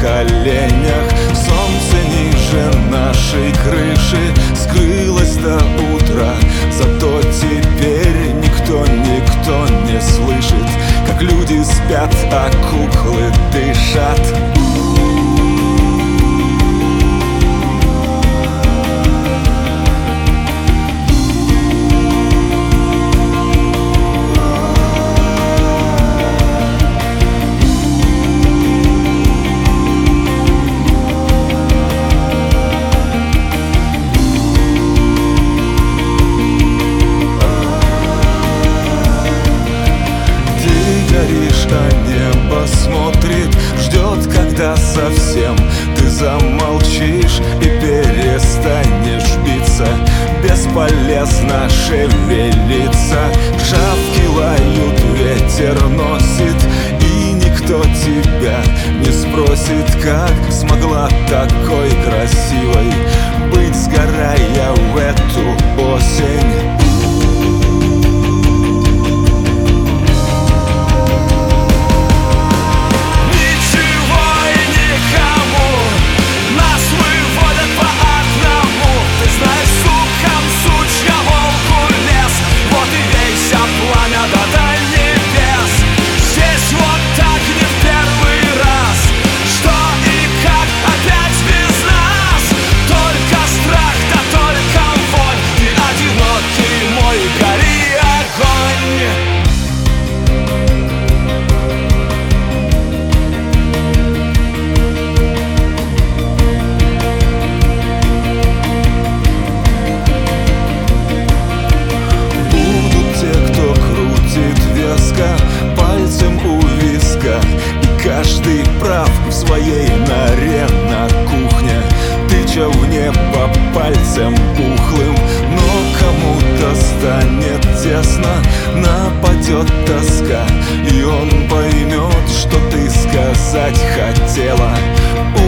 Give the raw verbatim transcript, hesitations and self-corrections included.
коленях. Солнце ниже нашей крыши скрылось до утра, зато теперь никто, никто не слышит, как люди спят, а куклы дышат. А небо смотрит, ждет, когда совсем ты замолчишь и перестанешь биться. Бесполезно шевелиться, шапки лают, ветер носит, и никто тебя не спросит, как смогла такой красивой быть, сгорая в эту осень. Пальцем у виска, и каждый прав в своей норе на кухне, тыча в небо пальцем пухлым. Но кому-то станет тесно, нападет тоска, и он поймет, что ты сказать хотела.